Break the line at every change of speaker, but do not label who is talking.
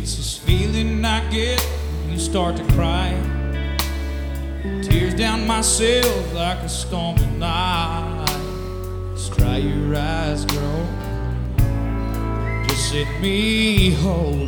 It's this feeling I get when you start to cry. Tears down myself like a storm at night. Just dry your eyes, girl. Just let me hold